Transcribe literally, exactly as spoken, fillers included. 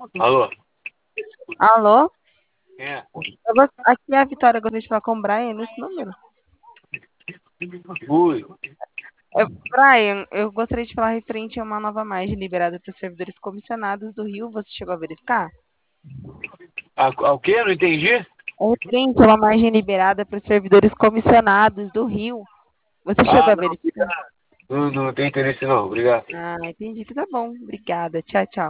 Alô? Alô? Quem é? Eu gost- Aqui é a Vitória, eu gostaria de falar com o Brian nesse número. Ui. Eu- Brian, eu gostaria de falar referente a uma nova margem liberada para os servidores comissionados do Rio. Você chegou a verificar? A, a, o quê? Não entendi? É referente a uma margem liberada para os servidores comissionados do Rio. Você chegou Ah, a não, verificar? obrigado. Não, não tem interesse não, obrigado. Ah, entendi que tá bom. Obrigada. Tchau, tchau.